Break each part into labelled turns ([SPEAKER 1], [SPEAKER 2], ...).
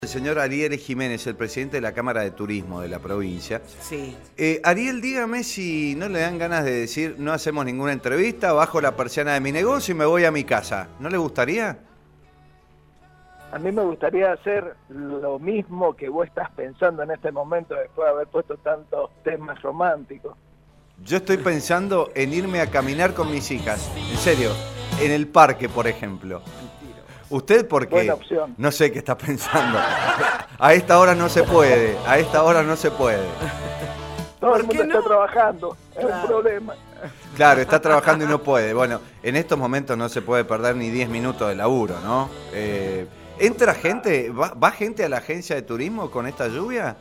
[SPEAKER 1] El señor Ariel Jiménez, el presidente de la Cámara de Turismo de la provincia.
[SPEAKER 2] Sí.
[SPEAKER 1] Ariel, dígame si no le dan ganas de decir no hacemos ninguna entrevista, bajo la persiana de mi negocio y me voy a mi casa. ¿No le gustaría?
[SPEAKER 3] A mí me gustaría hacer lo mismo que vos estás pensando en este momento después de haber puesto tantos temas románticos.
[SPEAKER 1] Yo estoy pensando en irme a caminar con mis hijas. En serio, en el parque, por ejemplo. ¿Usted por qué?
[SPEAKER 3] Buena opción.
[SPEAKER 1] No sé qué está pensando. A esta hora no se puede. A esta hora no se puede.
[SPEAKER 3] Todo el
[SPEAKER 2] ¿Por qué
[SPEAKER 3] mundo está
[SPEAKER 2] no?
[SPEAKER 3] trabajando, es
[SPEAKER 2] Claro.
[SPEAKER 3] un problema.
[SPEAKER 1] Claro, está trabajando y no puede. Bueno, en estos momentos no se puede perder ni 10 minutos de laburo, ¿no? ¿Entra gente? ¿Va gente a la agencia de turismo con esta lluvia?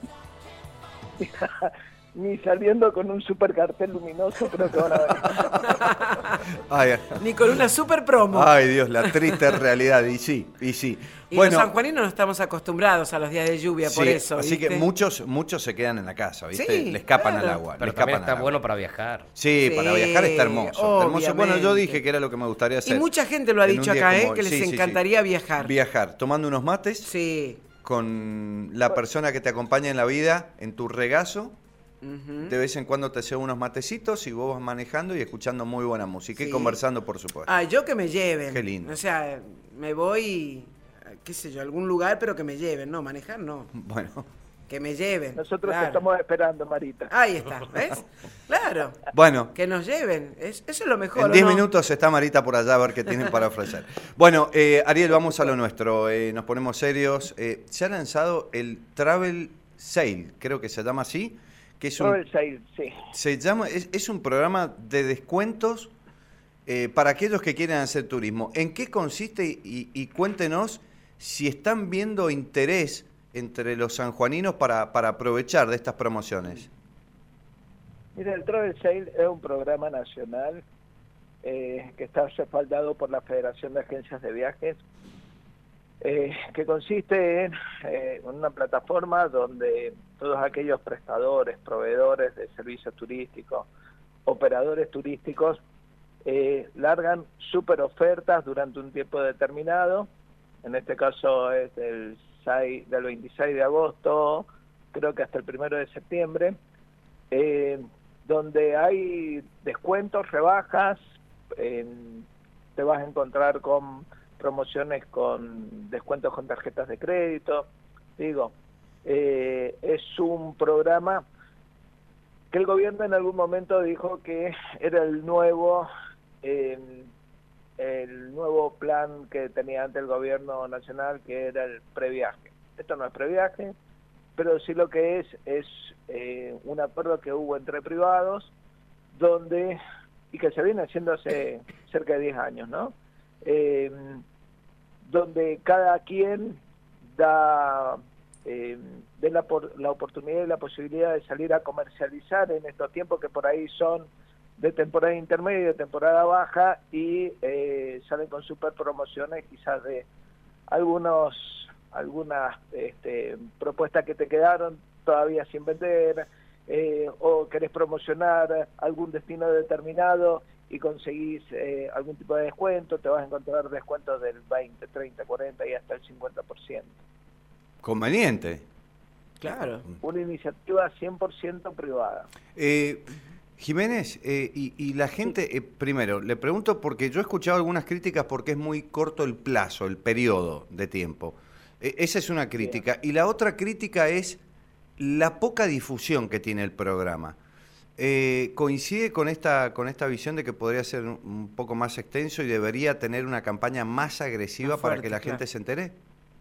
[SPEAKER 3] Ni saliendo con un super cartel luminoso creo que van a ver.
[SPEAKER 1] Ay,
[SPEAKER 2] Ni con una super promo.
[SPEAKER 1] ay, Dios, la triste realidad. Y sí, y sí.
[SPEAKER 2] Y los sanjuaninos no estamos acostumbrados a los días de lluvia, por
[SPEAKER 1] sí,
[SPEAKER 2] eso.
[SPEAKER 1] así
[SPEAKER 2] ¿viste?
[SPEAKER 1] que muchos se quedan en la casa, ¿viste?
[SPEAKER 2] Sí,
[SPEAKER 1] Le escapan
[SPEAKER 2] claro.
[SPEAKER 1] al agua.
[SPEAKER 4] Pero
[SPEAKER 1] le
[SPEAKER 4] también
[SPEAKER 1] escapan
[SPEAKER 4] está
[SPEAKER 1] al agua.
[SPEAKER 4] bueno para viajar.
[SPEAKER 1] Sí,
[SPEAKER 2] Sí,
[SPEAKER 1] para viajar está hermoso. Está hermoso. Bueno, yo
[SPEAKER 2] obviamente.
[SPEAKER 1] dije que era lo que me gustaría hacer.
[SPEAKER 2] Y mucha gente lo ha
[SPEAKER 1] en un
[SPEAKER 2] dicho
[SPEAKER 1] día
[SPEAKER 2] acá,
[SPEAKER 1] como hoy.
[SPEAKER 2] que les
[SPEAKER 1] Sí, sí, sí.
[SPEAKER 2] encantaría viajar.
[SPEAKER 1] Viajar, tomando unos mates
[SPEAKER 2] Sí.
[SPEAKER 1] con la persona que te acompaña en la vida, en tu regazo.
[SPEAKER 2] Ujú.
[SPEAKER 1] De vez en cuando te llevo unos matecitos y vos vas manejando y escuchando muy buena música y
[SPEAKER 2] Sí.
[SPEAKER 1] conversando, por supuesto.
[SPEAKER 2] Ah, yo que me lleven.
[SPEAKER 1] Qué lindo.
[SPEAKER 2] O sea, me voy, qué sé yo, a algún lugar, pero que me lleven. No, manejar no.
[SPEAKER 1] Bueno,
[SPEAKER 2] Que me lleven.
[SPEAKER 3] Nosotros
[SPEAKER 2] Claro.
[SPEAKER 3] te estamos esperando, Marita.
[SPEAKER 2] Ahí está, ¿ves? Claro.
[SPEAKER 1] bueno.
[SPEAKER 2] Que nos lleven. Eso es lo mejor.
[SPEAKER 1] En
[SPEAKER 2] ¿o
[SPEAKER 1] 10
[SPEAKER 2] no?
[SPEAKER 1] minutos está Marita por allá a ver qué tienen para ofrecer. Bueno, Ariel, vamos a lo nuestro. Nos ponemos serios. Se ha lanzado el Travel Sale, creo que se llama así, que es
[SPEAKER 3] Travel Sale, sí.
[SPEAKER 1] es un programa de descuentos para aquellos que quieren hacer turismo. ¿En qué consiste? Y cuéntenos si están viendo interés entre los sanjuaninos para aprovechar de estas promociones.
[SPEAKER 3] Mira, el Travel Sale es un programa nacional que está respaldado por la Federación de Agencias de Viajes, que consiste en una plataforma donde todos aquellos prestadores, proveedores de servicios turísticos, operadores turísticos, largan super ofertas durante un tiempo determinado. En este caso es del 26 de agosto, creo que hasta el 1 de septiembre, donde hay descuentos, rebajas, te vas a encontrar con promociones con descuentos con tarjetas de crédito. Digo, es un programa que el gobierno en algún momento dijo que era el nuevo plan que tenía antes el gobierno nacional, que era el previaje. Esto no es previaje, pero sí lo que es un acuerdo que hubo entre privados, y que se viene haciendo hace cerca de 10 años, ¿no? Donde cada quien da la oportunidad y la posibilidad de salir a comercializar en estos tiempos que por ahí son de temporada intermedia, de temporada baja, y salen con super promociones quizás de algunas propuestas que te quedaron todavía sin vender, o querés promocionar algún destino determinado y conseguís algún tipo de descuento, te vas a encontrar descuentos del 20, 30, 40 y hasta el 50%.
[SPEAKER 1] Conveniente.
[SPEAKER 2] Claro.
[SPEAKER 3] Una iniciativa 100% privada.
[SPEAKER 1] Jiménez, y la gente, primero, le pregunto porque yo he escuchado algunas críticas porque es muy corto el plazo, el periodo de tiempo. Esa es una crítica. Y la otra crítica es la poca difusión que tiene el programa. ¿Coincide con esta visión de que podría ser un poco más extenso y debería tener una campaña más agresiva
[SPEAKER 2] Más fuerte,
[SPEAKER 1] para que la
[SPEAKER 2] claro.
[SPEAKER 1] gente se entere?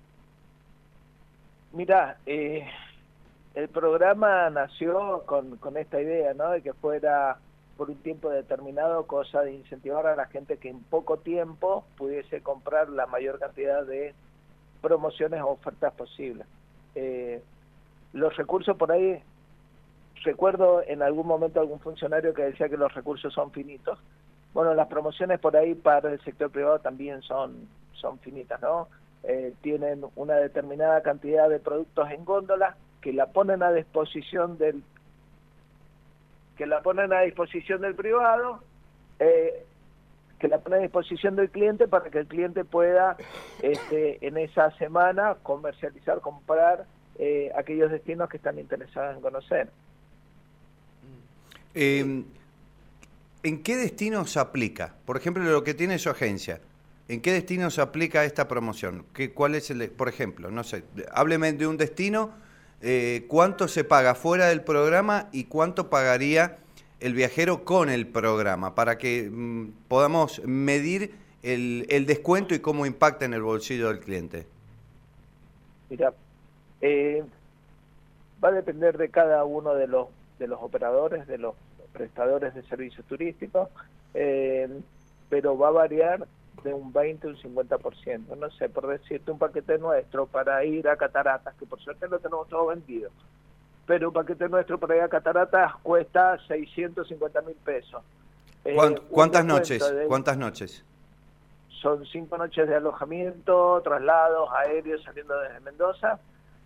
[SPEAKER 3] Mirá, el programa nació con esta idea, ¿no? De que fuera por un tiempo determinado, cosa de incentivar a la gente que en poco tiempo pudiese comprar la mayor cantidad de promociones o ofertas posibles. Los recursos por ahí, recuerdo en algún momento algún funcionario que decía que los recursos son finitos. Bueno, las promociones por ahí para el sector privado también son finitas, ¿no? Tienen una determinada cantidad de productos en góndola que la ponen a disposición del privado, que la pone a disposición del cliente para que el cliente pueda en esa semana comercializar, comprar aquellos destinos que están interesados en conocer.
[SPEAKER 1] ¿En qué destinos se aplica? Por ejemplo, lo que tiene su agencia. ¿En qué destino se aplica esta promoción? ¿Cuál es por ejemplo, no sé, hábleme de un destino, cuánto se paga fuera del programa y cuánto pagaría el viajero con el programa, para que podamos medir el descuento y cómo impacta en el bolsillo del cliente.
[SPEAKER 3] Mira, va a depender de cada uno de los operadores, de los prestadores de servicios turísticos, pero va a variar de un 20 a un 50%. No sé, por decirte, un paquete nuestro para ir a Cataratas, que por suerte lo tenemos todo vendido, pero un paquete nuestro para ir a Cataratas cuesta 650.000 pesos.
[SPEAKER 1] ¿Cuántas noches? ¿Cuántas noches?
[SPEAKER 3] Son 5 noches de alojamiento, traslados aéreos saliendo desde Mendoza,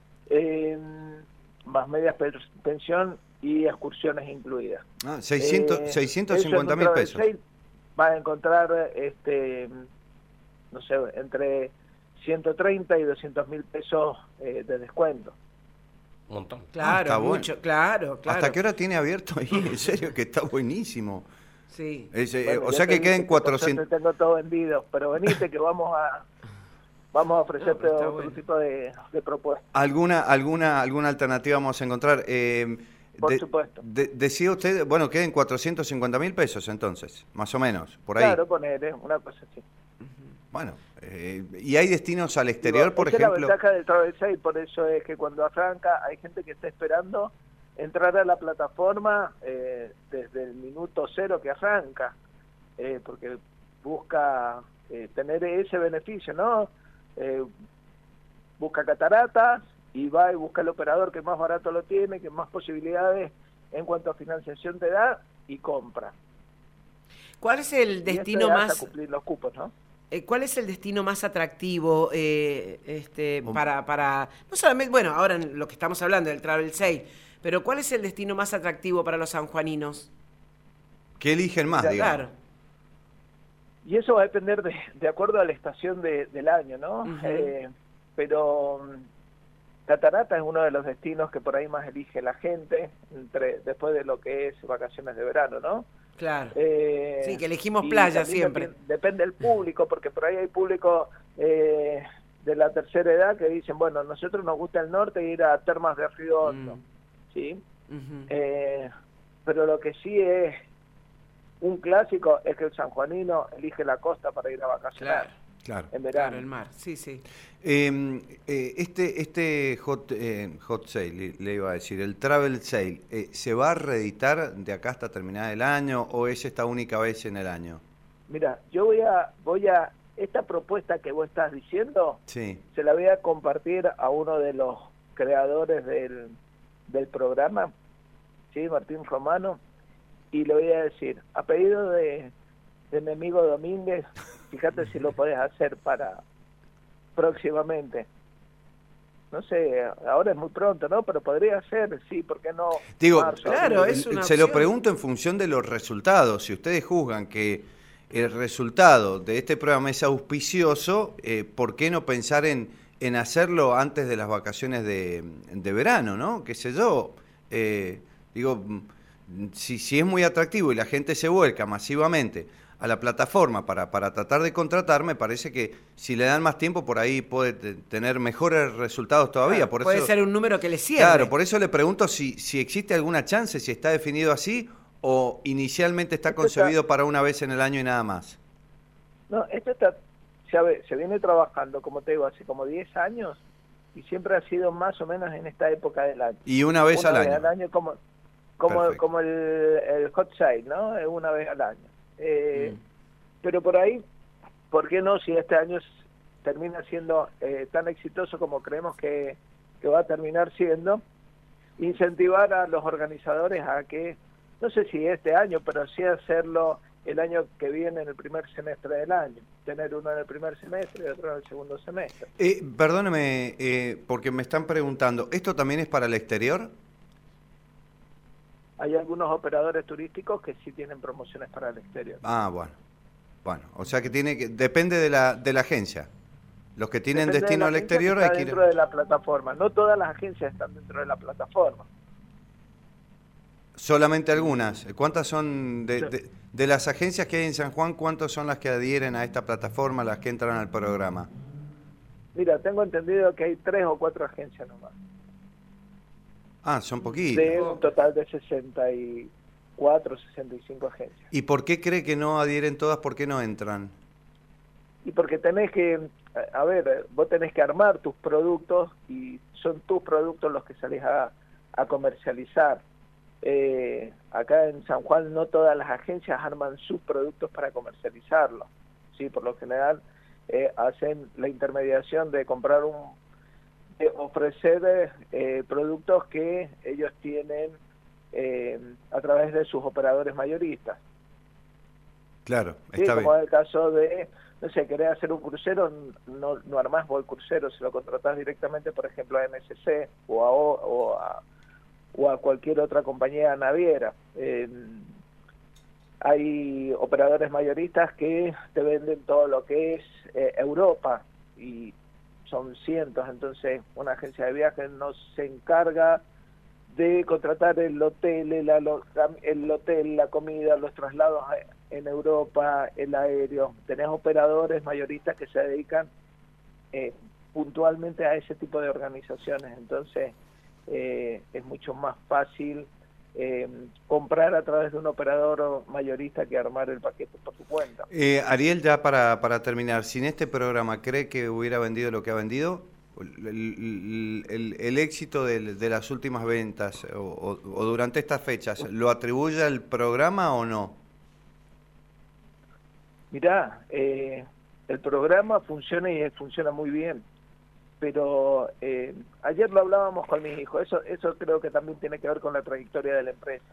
[SPEAKER 3] más media pensión y excursiones incluidas.
[SPEAKER 1] 650.000 pesos.
[SPEAKER 3] Va a encontrar, no sé, entre 130 y 200.000 pesos de descuento.
[SPEAKER 2] Un montón. Claro, mucho, bueno. Claro.
[SPEAKER 1] ¿Hasta qué hora tiene abierto ahí? En serio, que está buenísimo.
[SPEAKER 2] Sí.
[SPEAKER 3] Bueno,
[SPEAKER 1] o sea que queden 400...
[SPEAKER 3] Tengo todo vendido, pero venite que vamos a ofrecerte otro tipo de propuesta.
[SPEAKER 1] ¿Alguna alternativa vamos a encontrar?
[SPEAKER 3] Por supuesto.
[SPEAKER 1] Decía usted, bueno, queden 450.000 pesos entonces, más o menos, por ahí.
[SPEAKER 3] Claro, poner una cosa así.
[SPEAKER 1] Bueno, ¿y hay destinos al exterior, por ejemplo?
[SPEAKER 3] Es la ventaja del Travel Sale, por eso es que cuando arranca hay gente que está esperando entrar a la plataforma desde el minuto cero que arranca, porque busca tener ese beneficio, ¿no? Busca cataratas y va y busca el operador que más barato lo tiene, que más posibilidades en cuanto a financiación te da y compra.
[SPEAKER 2] ¿Cuál es el destino más...
[SPEAKER 3] cumplir los cupos, ¿no?
[SPEAKER 2] ¿Cuál es el destino más atractivo para no solamente, bueno, ahora en lo que estamos hablando del Travel Sale, pero cuál es el destino más atractivo para los sanjuaninos?
[SPEAKER 1] ¿Qué eligen más, digamos? Claro.
[SPEAKER 3] Y eso va a depender de acuerdo a la estación del año, ¿no? Uh-huh. Pero Catarata es uno de los destinos que por ahí más elige la gente después de lo que es vacaciones de verano, ¿no?
[SPEAKER 2] Claro. Sí, que elegimos playa siempre.
[SPEAKER 3] Depende del público, porque por ahí hay público de la tercera edad que dicen, bueno, a nosotros nos gusta el norte e ir a Termas de Río Hondo, ¿sí? Uh-huh. Pero lo que sí es un clásico es que el sanjuanino elige la costa para ir a vacacionar.
[SPEAKER 1] Claro.
[SPEAKER 3] En verano.
[SPEAKER 2] Claro, el mar, sí.
[SPEAKER 1] Este hot sale, le iba a decir, el travel sale, ¿se va a reeditar de acá hasta terminar el año o es esta única vez en el año?
[SPEAKER 3] Mira, yo voy a esta propuesta que vos estás diciendo,
[SPEAKER 1] sí,
[SPEAKER 3] se la voy a compartir a uno de los creadores del programa, ¿sí? Martín Romano, y le voy a decir, a pedido de mi amigo Domínguez, fíjate si lo podés hacer para próximamente. No sé, ahora es muy pronto, ¿no? Pero podría ser, sí, ¿por qué no?
[SPEAKER 1] Digo,
[SPEAKER 3] marzo,
[SPEAKER 2] claro, es una
[SPEAKER 1] se
[SPEAKER 2] opción.
[SPEAKER 1] Lo pregunto en función de los resultados. Si ustedes juzgan que el resultado de este programa es auspicioso, ¿por qué no pensar en hacerlo antes de las vacaciones de verano, ¿no? Qué sé yo. Digo, si es muy atractivo y la gente se vuelca masivamente a la plataforma para tratar de contratar, me parece que si le dan más tiempo por ahí puede tener mejores resultados todavía.
[SPEAKER 2] Claro,
[SPEAKER 1] por
[SPEAKER 2] puede
[SPEAKER 1] eso,
[SPEAKER 2] ser un número que le cierre.
[SPEAKER 1] Claro, por eso le pregunto si existe alguna chance, si está definido así o inicialmente está concebido para una vez en el año y nada más.
[SPEAKER 3] No, esto se viene trabajando, como te digo, hace como 10 años y siempre ha sido más o menos en esta época del año.
[SPEAKER 1] Y una vez al año.
[SPEAKER 3] Al año como el hot sale, ¿no? Una vez al año. Pero por ahí, ¿por qué no? Si este año termina siendo tan exitoso como creemos que va a terminar siendo, incentivar a los organizadores a que, no sé si este año, pero sí hacerlo el año que viene, en el primer semestre del año, tener uno en el primer semestre y otro en el segundo semestre.
[SPEAKER 1] Perdóneme, porque me están preguntando, ¿esto también es para el exterior?
[SPEAKER 3] Hay algunos operadores turísticos que sí tienen promociones para el exterior.
[SPEAKER 1] Ah, bueno. Bueno, o sea que depende de la agencia. Los que tienen
[SPEAKER 3] Depende
[SPEAKER 1] destino
[SPEAKER 3] de
[SPEAKER 1] al
[SPEAKER 3] la agencia
[SPEAKER 1] exterior
[SPEAKER 3] que
[SPEAKER 1] hay
[SPEAKER 3] está
[SPEAKER 1] que ir.
[SPEAKER 3] dentro de la plataforma. No todas las agencias están dentro de la plataforma.
[SPEAKER 1] Solamente algunas. ¿Cuántas son de las agencias que hay en San Juan? ¿Cuántas son las que adhieren a esta plataforma, las que entran al programa?
[SPEAKER 3] Mira, tengo entendido que hay 3 o 4 agencias nomás.
[SPEAKER 1] Ah, son poquitas.
[SPEAKER 3] De un total de 64, 65 agencias.
[SPEAKER 1] ¿Y por qué cree que no adhieren todas? ¿Por qué no entran?
[SPEAKER 3] Y porque tenés que, a ver, vos tenés que armar tus productos y son tus productos los que salís a comercializar. Acá en San Juan no todas las agencias arman sus productos para comercializarlos. Sí, por lo general hacen la intermediación de comprar de ofrecer productos que ellos tienen a través de sus operadores mayoristas.
[SPEAKER 1] Claro,
[SPEAKER 3] Sí,
[SPEAKER 1] está
[SPEAKER 3] como
[SPEAKER 1] bien.
[SPEAKER 3] en el caso de, no sé, querés hacer un crucero, no armás vos el crucero, se lo contratás directamente, por ejemplo, a MSC o a cualquier otra compañía naviera. Hay operadores mayoristas que te venden todo lo que es Europa, y son cientos. Entonces una agencia de viajes no se encarga de contratar el hotel, la comida, los traslados en Europa, el aéreo. Tenés operadores mayoristas que se dedican puntualmente a ese tipo de organizaciones. Entonces es mucho más fácil comprar a través de un operador mayorista que armar el paquete por su cuenta.
[SPEAKER 1] Ariel, ya para terminar, sin este programa, ¿cree que hubiera vendido lo que ha vendido? El éxito de las últimas ventas o durante estas fechas, ¿lo atribuye al programa o no?
[SPEAKER 3] Mirá, el programa funciona y funciona muy bien, pero ayer lo hablábamos con mis hijos, eso creo que también tiene que ver con la trayectoria de la empresa.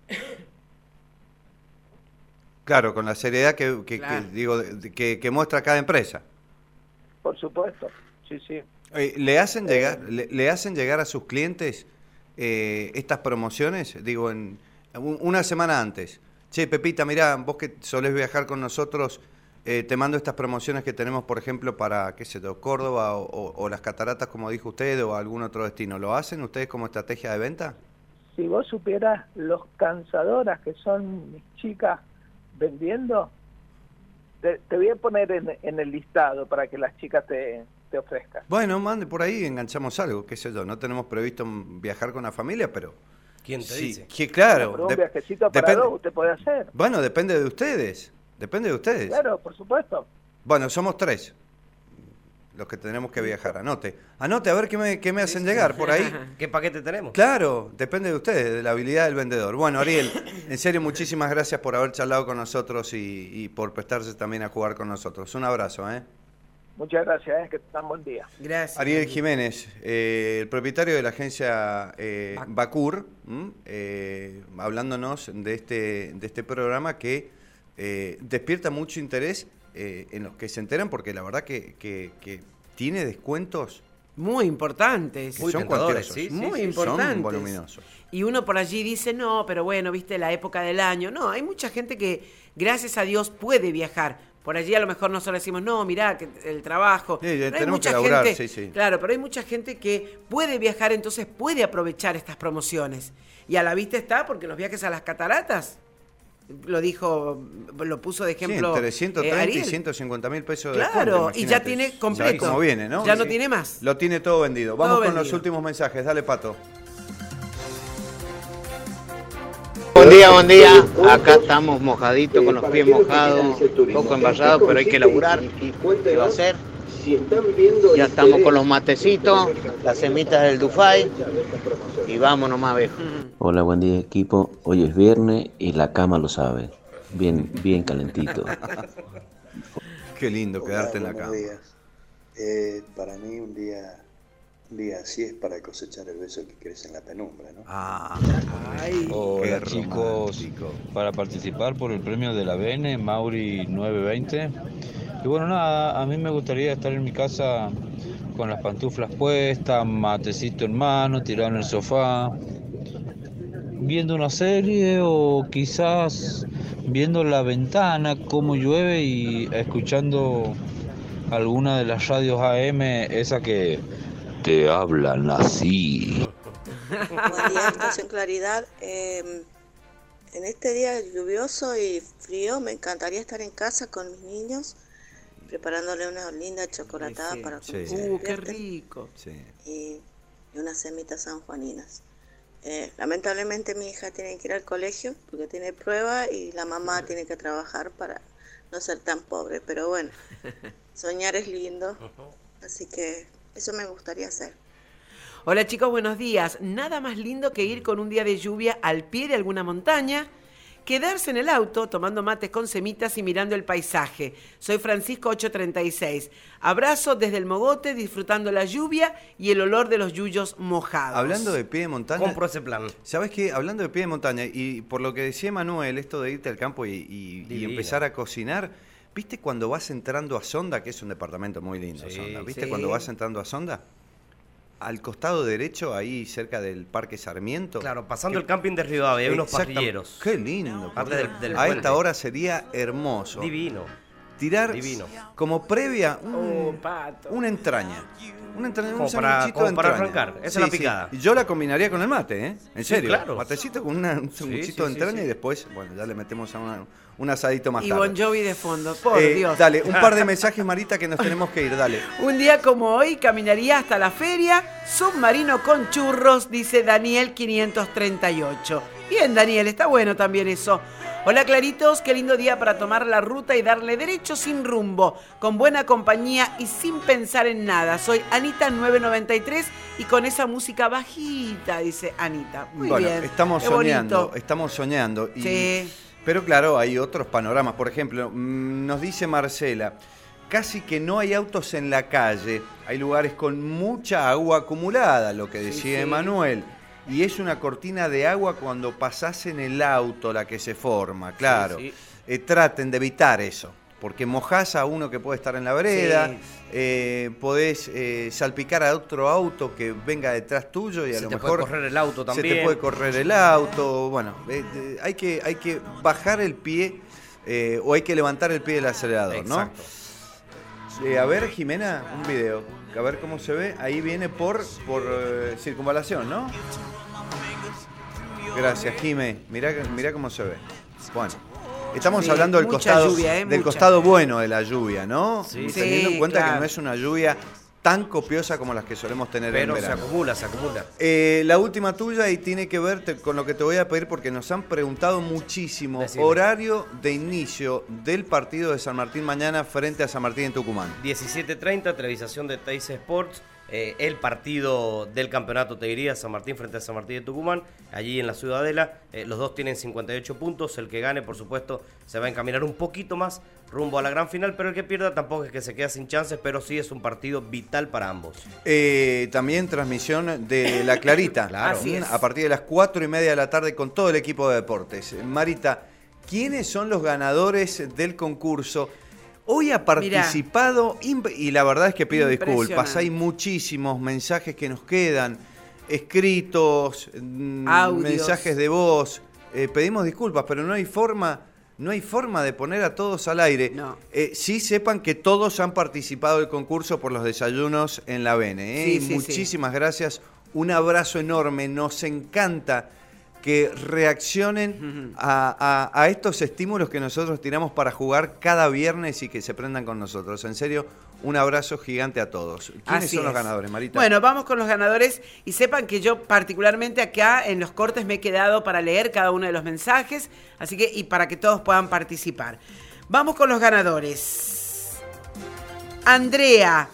[SPEAKER 1] Claro, con la seriedad
[SPEAKER 2] Claro.
[SPEAKER 1] que muestra cada empresa.
[SPEAKER 3] Por supuesto, sí, sí.
[SPEAKER 1] ¿Le hacen llegar a sus clientes estas promociones? Digo, una semana antes. Che, Pepita, mirá, vos que solés viajar con nosotros, te mando estas promociones que tenemos, por ejemplo, para, qué sé yo, Córdoba o las cataratas, como dijo usted, o algún otro destino. ¿Lo hacen ustedes como estrategia de venta?
[SPEAKER 3] Si vos supieras los cansadoras que son mis chicas vendiendo, te voy a poner en el listado para que las chicas te ofrezcan.
[SPEAKER 1] Bueno, mande por ahí, enganchamos algo, qué sé yo. No tenemos previsto viajar con la familia, pero...
[SPEAKER 4] ¿Quién te
[SPEAKER 1] sí,
[SPEAKER 4] dice?
[SPEAKER 1] que claro.
[SPEAKER 3] Pero un viajecito para
[SPEAKER 1] depende.
[SPEAKER 3] dos usted puede hacer.
[SPEAKER 1] Bueno, depende de ustedes. Depende de ustedes.
[SPEAKER 3] Claro, por supuesto.
[SPEAKER 1] Bueno, somos 3 los que tenemos que viajar. Anote a ver qué me hacen llegar por ahí.
[SPEAKER 4] ¿Qué paquete tenemos?
[SPEAKER 1] Claro, depende de ustedes, de la habilidad del vendedor. Bueno, Ariel, en serio, muchísimas gracias por haber charlado con nosotros y por prestarse también a jugar con nosotros. Un abrazo, ¿eh?
[SPEAKER 3] Muchas gracias, que tengan buen día.
[SPEAKER 2] Gracias.
[SPEAKER 1] Ariel Jiménez, el propietario de la agencia Bacur, hablándonos de este programa que despierta mucho interés en los que se enteran, porque la verdad que tiene descuentos
[SPEAKER 2] Muy importantes.
[SPEAKER 1] que
[SPEAKER 4] Muy
[SPEAKER 1] son
[SPEAKER 4] tentadores,
[SPEAKER 1] cuantiosos,
[SPEAKER 4] sí, sí,
[SPEAKER 2] Muy
[SPEAKER 4] sí.
[SPEAKER 2] importantes.
[SPEAKER 1] son voluminosos.
[SPEAKER 2] Y uno por allí dice, no, pero bueno, viste la época del año. No, hay mucha gente que, gracias a Dios, puede viajar. Por allí a lo mejor nosotros decimos, no, mirá, que el trabajo.
[SPEAKER 1] Sí,
[SPEAKER 2] Pero hay
[SPEAKER 1] tenemos
[SPEAKER 2] mucha
[SPEAKER 1] que laburar,
[SPEAKER 2] gente,
[SPEAKER 1] sí.
[SPEAKER 2] Claro, pero hay mucha gente que puede viajar, entonces puede aprovechar estas promociones. Y a la vista está, porque los viajes a las cataratas, lo puso de ejemplo
[SPEAKER 1] Sí, entre 130 y
[SPEAKER 2] Ariel.
[SPEAKER 1] 150 mil pesos de
[SPEAKER 2] Claro,
[SPEAKER 1] descuento,
[SPEAKER 2] y ya
[SPEAKER 1] imagínate.
[SPEAKER 2] tiene completo.
[SPEAKER 1] Ya cómo viene, ¿no?
[SPEAKER 2] Ya no tiene más.
[SPEAKER 1] Lo tiene todo vendido. Vamos
[SPEAKER 2] Todo
[SPEAKER 1] con los
[SPEAKER 2] vendido.
[SPEAKER 1] últimos mensajes. Dale, Pato.
[SPEAKER 5] Buen día. Acá estamos mojaditos, con los pies mojados, un poco embarrados, pero hay que laburar. ¿Qué va a hacer? Ya estamos con los matecitos, las semitas del Dufay y vamos nomás, viejo.
[SPEAKER 6] Hola, buen día equipo. Hoy es viernes y la cama lo sabe. Bien calentito.
[SPEAKER 1] Qué lindo quedarte en la
[SPEAKER 7] Buenos
[SPEAKER 1] cama.
[SPEAKER 7] días. Para mí un día así es para cosechar el beso que crece en la penumbra, ¿no?
[SPEAKER 1] Ah,
[SPEAKER 2] Ay,
[SPEAKER 8] Hola
[SPEAKER 1] qué
[SPEAKER 8] chicos,
[SPEAKER 1] romántico.
[SPEAKER 8] para participar por el premio de la BN, Mauri 920. Y bueno, nada, a mí me gustaría estar en mi casa con las pantuflas puestas, matecito en mano, tirado en el sofá, viendo una serie o quizás viendo la ventana cómo llueve y escuchando alguna de las radios AM, esa que te hablan así.
[SPEAKER 4] Buen día, Estación Claridad. En este día lluvioso y frío me encantaría estar en casa con mis niños preparándole una linda chocolatada para que se
[SPEAKER 2] qué
[SPEAKER 4] despierten.
[SPEAKER 2] rico.
[SPEAKER 4] Y unas semitas sanjuaninas. Lamentablemente mi hija tiene que ir al colegio porque tiene prueba y la mamá tiene que trabajar para no ser tan pobre, pero bueno, soñar es lindo, así que eso me gustaría hacer.
[SPEAKER 2] Hola chicos, buenos días. Nada más lindo que ir con un día de lluvia al pie de alguna montaña, quedarse en el auto tomando mates con semitas y mirando el paisaje. Soy Francisco 836. Abrazo desde el Mogote, disfrutando la lluvia y el olor de los yuyos mojados.
[SPEAKER 1] Hablando de pie de montaña...
[SPEAKER 9] Compro ese plan.
[SPEAKER 1] ¿Sabes qué? Hablando de pie de montaña, y por lo que decía Manuel, esto de irte al campo y empezar a cocinar, ¿viste cuando vas entrando a Sonda, que es un departamento muy lindo, Sonda? ¿Viste cuando vas entrando a Sonda? Al costado derecho, ahí cerca del Parque Sarmiento.
[SPEAKER 9] Claro, pasando el camping de Rivadavia, hay unos parrilleros.
[SPEAKER 1] Qué lindo.
[SPEAKER 9] Antes del
[SPEAKER 1] a
[SPEAKER 9] puente.
[SPEAKER 1] Esta hora sería hermoso.
[SPEAKER 9] Divino.
[SPEAKER 1] Tirar
[SPEAKER 9] Divino.
[SPEAKER 1] como previa
[SPEAKER 2] pato.
[SPEAKER 1] una entraña. Un
[SPEAKER 9] Como para arrancar. Esa es la picada.
[SPEAKER 1] Y yo la combinaría con el mate, ¿eh? En serio.
[SPEAKER 9] Claro.
[SPEAKER 1] Matecito con un sanguchito de entraña y después, bueno, ya le metemos a un asadito más tarde.
[SPEAKER 2] Y Bon Jovi de fondo, por Dios.
[SPEAKER 1] Dale, un par de mensajes, Marita, que nos tenemos que ir, dale.
[SPEAKER 2] Un día como hoy caminaría hasta la feria, submarino con churros, dice Daniel 538. Bien, Daniel, está bueno también eso. Hola, Claritos, qué lindo día para tomar la ruta y darle derecho sin rumbo, con buena compañía y sin pensar en nada. Soy Anita 993 y con esa música bajita, dice Anita. Muy bien.
[SPEAKER 1] Estamos
[SPEAKER 2] qué
[SPEAKER 1] soñando,
[SPEAKER 2] bonito.
[SPEAKER 1] estamos soñando.
[SPEAKER 2] Sí.
[SPEAKER 1] Pero claro, hay otros panoramas. Por ejemplo, nos dice Marcela, casi que no hay autos en la calle. Hay lugares con mucha agua acumulada, lo que decía Emanuel. Y es una cortina de agua cuando pasás en el auto la que se forma, claro. Traten de evitar eso, porque mojás a uno que puede estar en la vereda, podés salpicar a otro auto que venga detrás tuyo y a lo mejor... Se te puede
[SPEAKER 9] correr el auto también.
[SPEAKER 1] Se te puede correr el auto, bueno, hay que bajar el pie o hay que levantar el pie del acelerador, ¿no?
[SPEAKER 9] Exacto.
[SPEAKER 1] A ver, Jimena, un video. A ver cómo se ve. Ahí viene por circunvalación, ¿no? Gracias, Jime. Mirá cómo se ve. Bueno, estamos hablando del costado
[SPEAKER 2] lluvia,
[SPEAKER 1] del costado bueno de la lluvia, ¿no?
[SPEAKER 9] Sí,
[SPEAKER 1] teniendo en cuenta
[SPEAKER 2] claro.
[SPEAKER 1] que no es una lluvia tan copiosa como las que solemos tener en
[SPEAKER 9] Pero
[SPEAKER 1] verano.
[SPEAKER 9] se acumula.
[SPEAKER 1] La última tuya y tiene que ver con lo que te voy a pedir porque nos han preguntado muchísimo.
[SPEAKER 9] Decime.
[SPEAKER 1] Horario de inicio del partido de San Martín mañana frente a San Martín en Tucumán.
[SPEAKER 9] 17:30, televisación de Teis Sports. El partido del campeonato, te diría, San Martín frente a San Martín de Tucumán, allí en la Ciudadela. Los dos tienen 58 puntos. El que gane, por supuesto, se va a encaminar un poquito más rumbo a la gran final, pero el que pierda tampoco es que se queda sin chances, pero sí es un partido vital para ambos.
[SPEAKER 1] También transmisión de La Clarita.
[SPEAKER 9] Claro.
[SPEAKER 2] Así es.
[SPEAKER 1] A partir de las 4:30 de la tarde con todo el equipo de deportes. Marita, ¿quiénes son los ganadores del concurso? Hoy ha participado, y la verdad es que pido disculpas, hay muchísimos mensajes que nos quedan, escritos, mensajes de voz, pedimos disculpas, pero no hay forma de poner a todos al aire.
[SPEAKER 2] No.
[SPEAKER 1] Sí sepan que todos han participado del concurso por los desayunos en la BN. Muchísimas gracias, un abrazo enorme, nos encanta que reaccionen a estos estímulos que nosotros tiramos para jugar cada viernes y que se prendan con nosotros. En serio, un abrazo gigante a todos. ¿Quiénes son los ganadores, Marita?
[SPEAKER 2] Bueno, vamos con los ganadores y sepan que yo particularmente acá en los cortes me he quedado para leer cada uno de los mensajes, así que y para que todos puedan participar. Vamos con los ganadores. Andrea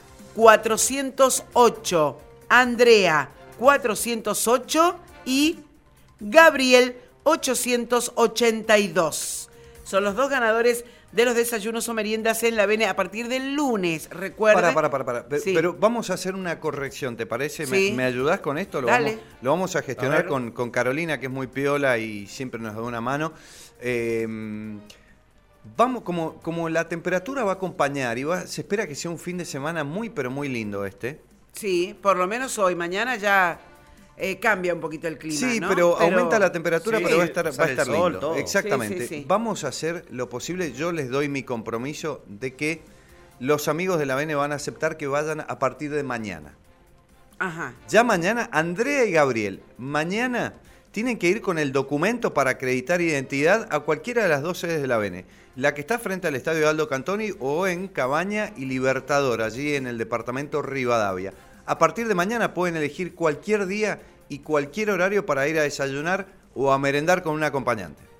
[SPEAKER 2] 408, Andrea 408 y Gabriel 882. Son los dos ganadores de los desayunos o meriendas en la BN a partir del lunes. Recuerden.
[SPEAKER 1] Para.
[SPEAKER 2] Sí.
[SPEAKER 1] Pero vamos a hacer una corrección, ¿te parece?
[SPEAKER 2] Sí.
[SPEAKER 1] ¿Me ayudás con esto? Lo vamos a gestionar con Carolina, que es muy piola y siempre nos da una mano. Vamos, como la temperatura va a acompañar y se espera que sea un fin de semana muy, pero muy lindo este.
[SPEAKER 2] Sí, por lo menos hoy. Mañana ya cambia un poquito el clima,
[SPEAKER 1] Sí,
[SPEAKER 2] ¿no?
[SPEAKER 1] pero aumenta la temperatura,
[SPEAKER 9] sí,
[SPEAKER 1] pero va a estar
[SPEAKER 9] sale el sol,
[SPEAKER 1] lindo.
[SPEAKER 9] todo.
[SPEAKER 1] Exactamente.
[SPEAKER 2] Sí.
[SPEAKER 1] Vamos a hacer lo posible. Yo les doy mi compromiso de que los amigos de la Bene van a aceptar que vayan a partir de mañana.
[SPEAKER 2] Ajá.
[SPEAKER 1] Ya mañana, Andrea y Gabriel, mañana tienen que ir con el documento para acreditar identidad a cualquiera de las dos sedes de la Bene. La que está frente al estadio Aldo Cantoni o en Cabaña y Libertador, allí en el departamento Rivadavia. A partir de mañana pueden elegir cualquier día y cualquier horario para ir a desayunar o a merendar con un acompañante.